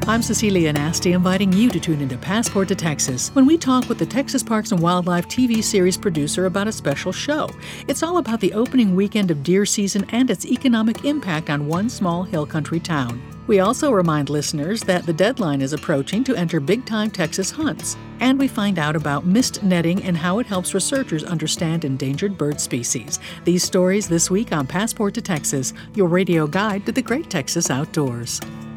I'm Cecilia Nasty, inviting you to tune into Passport to Texas when we talk with the Texas Parks and Wildlife TV series producer about a special show. It's all about the opening weekend of deer season and its economic impact on one small hill country town. We also remind listeners that the deadline is approaching to enter big-time Texas hunts. And we find out about mist netting and how it helps researchers understand endangered bird species. These stories this week on Passport to Texas, your radio guide to the great Texas outdoors.